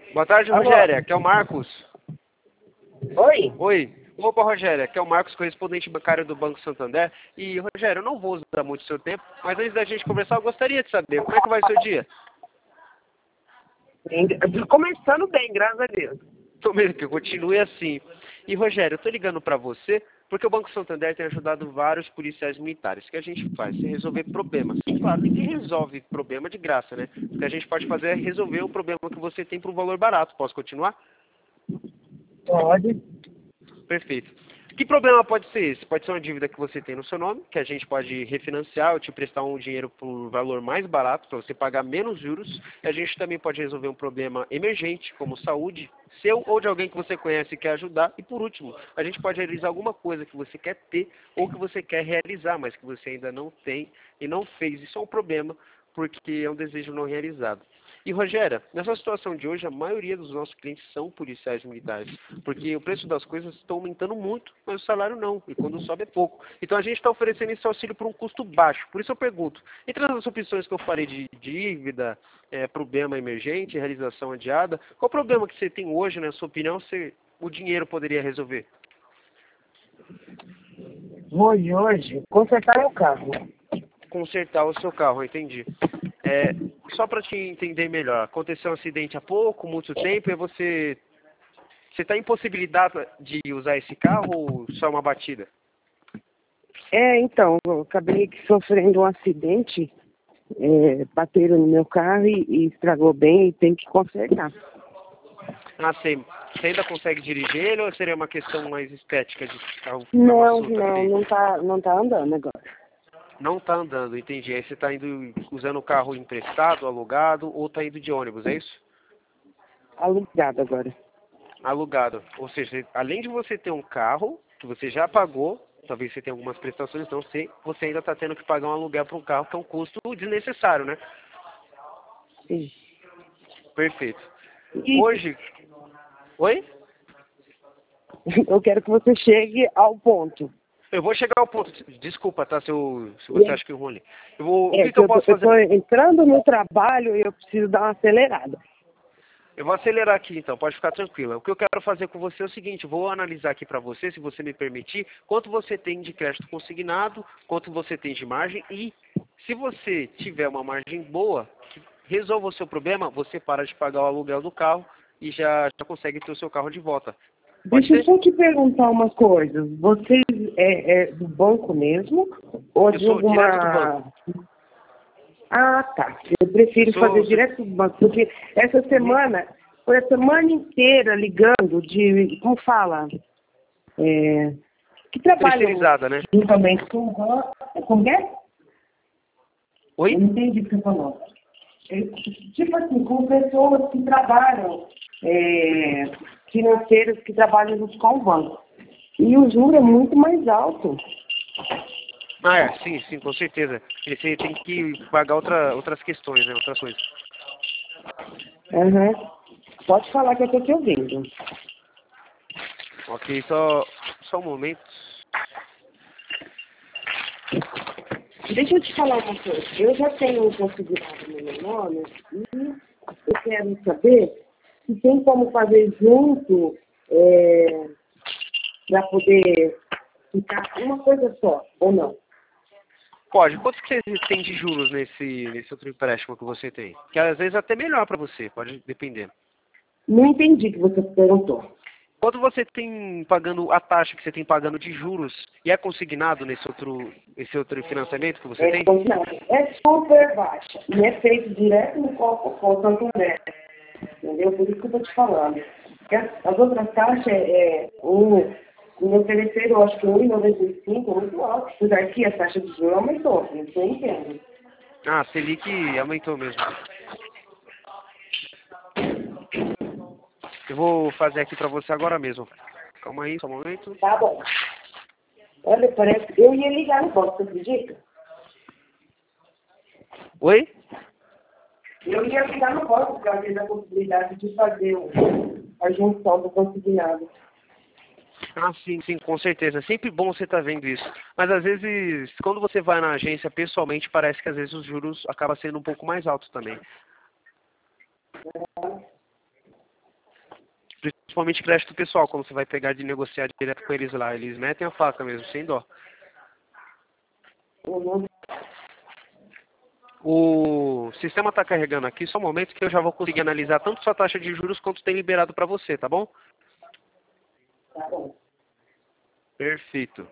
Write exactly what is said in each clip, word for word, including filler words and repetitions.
Boa tarde, Alô? Rogéria. Aqui é o Marcos. Oi? Oi. Opa, Rogéria. Aqui é o Marcos, correspondente bancário do Banco Santander. E, Rogéria, eu não vou usar muito o seu tempo, mas antes da gente conversar, eu gostaria de saber como é que vai o seu dia? Tô começando bem, graças a Deus. Tô mesmo que continue assim. E, Rogério, eu tô ligando para você porque o Banco Santander tem ajudado vários policiais militares. O que a gente faz? É resolver problemas. Claro, ninguém resolve problema de graça, né? O que a gente pode fazer é resolver o problema que você tem por um valor barato. Posso continuar? Pode. Perfeito. Que problema pode ser esse? Pode ser uma dívida que você tem no seu nome, que a gente pode refinanciar ou te prestar um dinheiro por valor mais barato, para você pagar menos juros. E a gente também pode resolver um problema emergente, como saúde, seu ou de alguém que você conhece e quer ajudar. E por último, a gente pode realizar alguma coisa que você quer ter ou que você quer realizar, mas que você ainda não tem e não fez. Isso é um problema, porque é um desejo não realizado. E, Rogéria, nessa situação de hoje, a maioria dos nossos clientes são policiais militares, porque o preço das coisas está aumentando muito, mas o salário não, e quando sobe é pouco. Então a gente está oferecendo esse auxílio por um custo baixo. Por isso eu pergunto, entre as opções que eu falei de dívida, é, problema emergente, realização adiada, qual o problema que você tem hoje, na sua opinião, se o dinheiro poderia resolver? Hoje, hoje, consertar meu carro. Consertar o seu carro, entendi. É, só para te entender melhor, aconteceu um acidente há pouco, muito tempo, e você você está impossibilitado de usar esse carro ou só uma batida? É, então, eu acabei sofrendo um acidente, é, bateram no meu carro e, e estragou bem e tem que consertar. Ah, você, você ainda consegue dirigir ele ou seria uma questão mais estética de carro Não, solta não, assim? não tá, não tá andando agora. Não está andando, entendi. Aí você está indo usando o carro emprestado, alugado ou está indo de ônibus, é isso? Alugado agora. Alugado. Ou seja, além de você ter um carro que você já pagou, talvez você tenha algumas prestações, então você, você ainda está tendo que pagar um aluguel para um carro que é um custo desnecessário, né? Sim. Perfeito. E Hoje... Oi? eu quero que você chegue ao ponto. Eu vou chegar ao ponto. Desculpa, tá? Se, eu, se você acha que eu vou ali. Eu vou, o É que, que que eu eu tô, posso eu tô fazer? entrando no trabalho e eu preciso dar uma acelerada. Eu vou acelerar aqui, então. Pode ficar tranquila. O que eu quero fazer com você é o seguinte. Eu vou analisar aqui para você, se você me permitir, quanto você tem de crédito consignado, quanto você tem de margem e se você tiver uma margem boa, que resolva o seu problema, você para de pagar o aluguel do carro e já, já consegue ter o seu carro de volta. Pode Deixa eu ser? só te perguntar uma coisa. Vocês é, é do banco mesmo? Ou Eu de sou direto do banco. alguma... Ah, tá. Eu prefiro Eu fazer sou... direto do banco, porque essa semana, foi a semana inteira ligando de... Como fala? É, que trabalham Terceirizada, né? juntamente com o banco. Como é? Eu Oi? não entendi o que você falou. É, tipo assim, com pessoas que trabalham, é, financeiras que trabalham junto com o banco. E o juro é muito mais alto. Ah, é, sim, sim, com certeza. E você tem que pagar outra, outras questões, né? Outras coisas. Uhum. Pode falar que eu estou te ouvindo. Ok, só, só um momento. Deixa eu te falar uma coisa. Eu já tenho um configurado no meu nome e eu quero saber se tem como fazer junto é, para poder ficar uma coisa só, ou não. Pode. Quanto que você tem de juros nesse, nesse outro empréstimo que você tem? Que às vezes é até melhor para você, pode depender. Não entendi o que você perguntou. Quando você tem pagando a taxa que você tem pagando de juros e é consignado nesse outro, esse outro financiamento que você É, tem? não, é super baixa e é feito direto no corpo com Santander. Entendeu? Por isso que eu estou te falando. Porque As, as outras taxas é, é um, me ofereceram, eu acho que um vírgula noventa e cinco, muito alto. Apesar que a taxa de juros aumentou, isso eu entendo. Ah, Selic aumentou mesmo. Eu vou fazer aqui para você agora mesmo. Calma aí, só um momento. Tá bom. Olha, parece que eu ia ligar no banco, você acredita? Oi? Eu ia ligar no banco para ver a possibilidade de fazer o, a junção do consignado. Ah, sim, sim, com certeza. É sempre bom você estar vendo isso. Mas às vezes, quando você vai na agência pessoalmente, parece que às vezes os juros acabam sendo um pouco mais altos também. Principalmente crédito pessoal, como você vai pegar de negociar direto com eles lá. Eles metem a faca mesmo, sem dó. Uhum. O sistema está carregando aqui, só um momento que eu já vou conseguir analisar tanto sua taxa de juros quanto tem liberado para você, tá bom? Tá bom. Perfeito.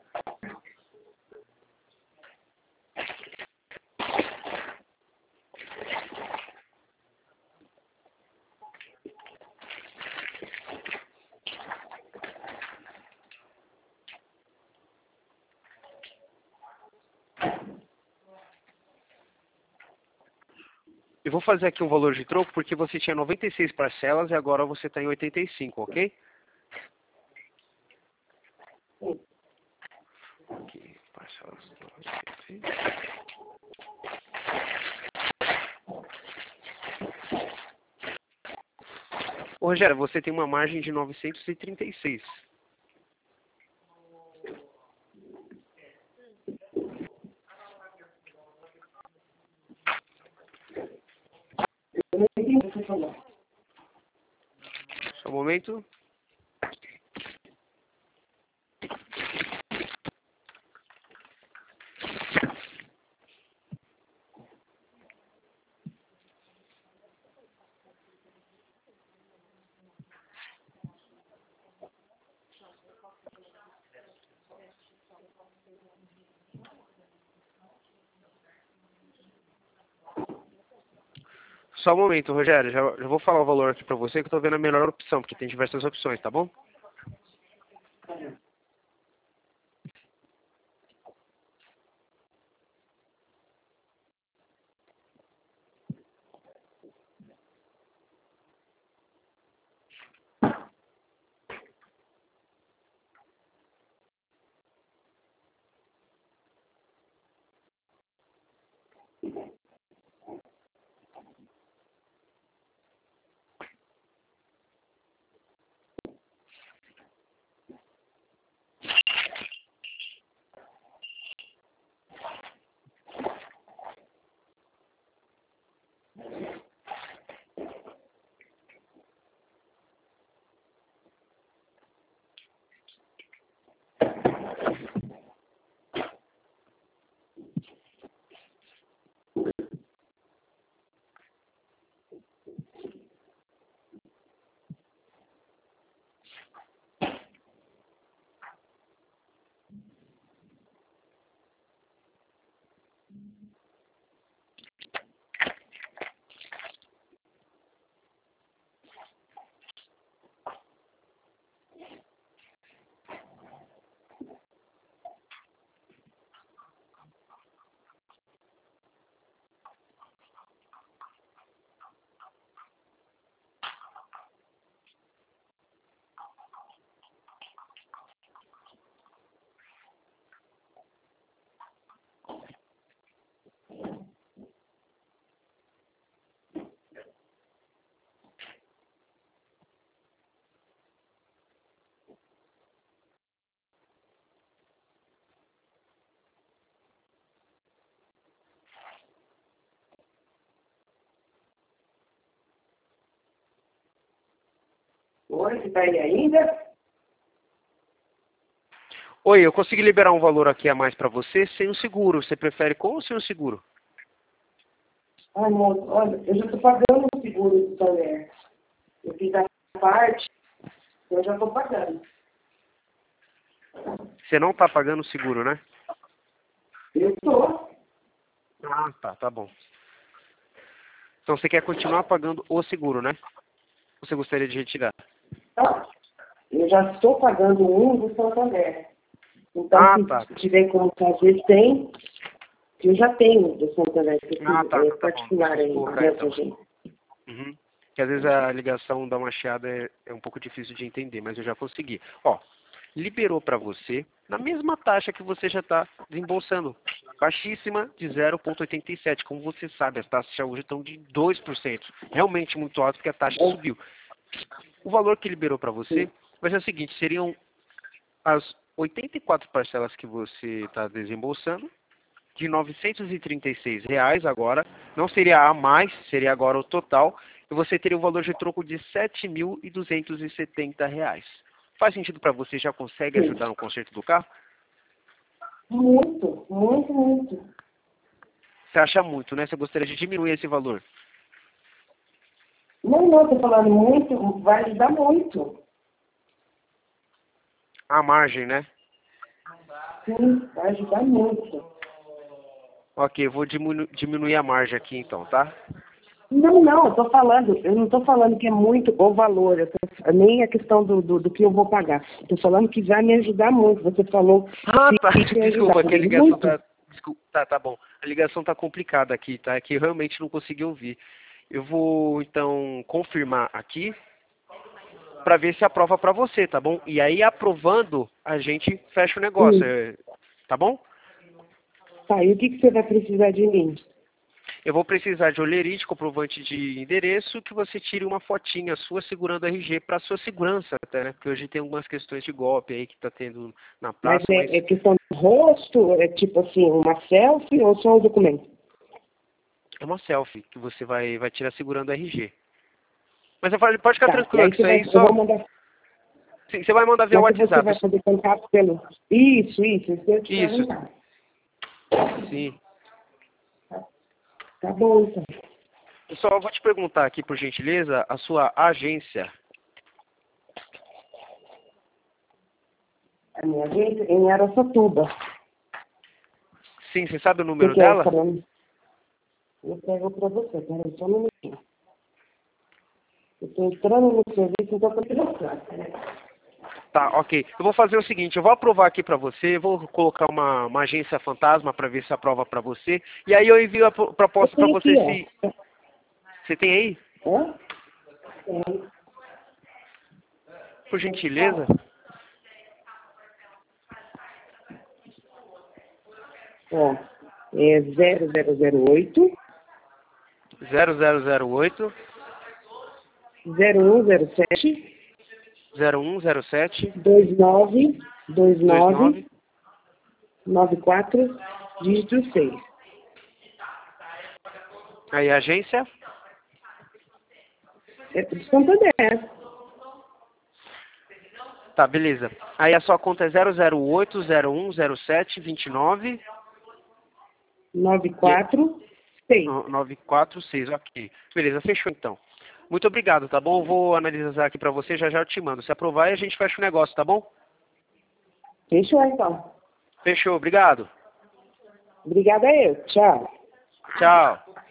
Eu vou fazer aqui um valor de troco porque você tinha noventa e seis parcelas e agora você está em oitenta e cinco, ok? Sim. Aqui, parcelas. Ô, Rogério, você tem uma margem de novecentos e trinta e seis. Eu não entendi o que você falou. Só um momento. Só um momento, Rogério. Já, já vou falar o valor aqui para você que eu estou vendo a melhor opção, porque tem diversas opções, tá bom? Oi, você está aí ainda? Oi, eu consegui liberar um valor aqui a mais para você sem o seguro. Você prefere com ou sem o seguro? Ai, moço, olha, eu já estou pagando o seguro do Soler. Eu fiz a parte, eu já estou pagando. Você não está pagando o seguro, né? Eu estou. Ah, tá, tá bom. Então você quer continuar pagando o seguro, né? Ou você gostaria de retirar? Tá? Eu já estou pagando um do Santander. Então, Ah, se tá. tiver como fazer, tem. Eu já tenho do Santander, que Ah, tá, é tá bom. particular Deixa eu aí, colocar né, então. gente? Uhum. Que às vezes a ligação dá uma chiada, é, é um pouco difícil de entender, mas eu já consegui. Ó, liberou para você na mesma taxa que você já está desembolsando. Baixíssima de zero vírgula oitenta e sete. Como você sabe, as taxas hoje estão de dois por cento. Realmente muito alto porque a taxa É, subiu. O valor que liberou para você sim. vai ser o seguinte, seriam as oitenta e quatro parcelas que você está desembolsando, de novecentos e trinta e seis reais agora, não seria a mais, seria agora o total, e você teria um valor de troco de sete mil e duzentos e setenta reais. Faz sentido para você? Já consegue Sim. ajudar no conserto do carro? Muito, muito, muito. Você acha muito, né? Você gostaria de diminuir esse valor? Não, não, estou falando muito, vai ajudar muito. A margem, né? Sim, vai ajudar muito. Ok, eu vou diminu diminuir a margem aqui então, tá? Não, não, eu estou falando, eu não estou falando que é muito o valor, eu tô, nem a questão do, do, do que eu vou pagar. Estou falando que vai me ajudar muito. Você falou Ah, que tá. que ia Desculpa, ajudar que a ligação muito. tá... Desculpa, tá, tá bom. A ligação tá complicada aqui, tá? É que eu realmente não consegui ouvir. Eu vou, então, confirmar aqui para ver se aprova para você, tá bom? E aí, aprovando, a gente fecha o negócio, Hum. é, tá bom? Tá, e o que, que você vai precisar de mim? Eu vou precisar de olerite, comprovante de endereço, que você tire uma fotinha sua segurando o R G para sua segurança até, né? Porque hoje tem algumas questões de golpe aí que tá tendo na Mas praça, mas é, é questão de rosto, é tipo assim, uma selfie ou só um documento? é uma selfie que você vai, vai tirar segurando o R G. Mas você pode, pode ficar Tá, e tranquilo, aí que você isso vai, aí eu só... vou mandar, Sim, você vai mandar via mas você WhatsApp. vai fazer contato pelo... Isso, isso, isso que eu te Isso, perguntar. sim. Tá bom, então. Eu só vou te perguntar aqui, por gentileza, a sua agência. A minha gente em Araçatuba. Sim, você sabe o O que número que é dela? essa? Eu pego pra você, peraí, só um minutinho. Eu tô entrando no serviço, então eu tô pensando. Tá, ok. Eu vou fazer o seguinte, eu vou aprovar aqui pra você, vou colocar uma, uma agência fantasma pra ver se aprova pra você, e aí eu envio a pro- Eu proposta pra tenho você aqui, se... ó. Você tem aí? Hã? Tem. Por gentileza? Ó, é zero zero zero oito, zero zero zero oito, zero um zero sete, zero um zero sete, dois nove dois dois nove nove. nove quatro, dígito seis. Aí a agência? É de Santander. Tá, beleza. Aí a sua conta é zero zero oito, zero um zero sete, vinte e nove, nove quatro seis. nove quatro seis, ok. Beleza, fechou então. Muito obrigado, tá bom? Eu vou analisar aqui pra você, já já eu te mando. Se aprovar, a gente fecha o negócio, tá bom? Fechou, então. Fechou, obrigado. Obrigada eu. Tchau. Tchau.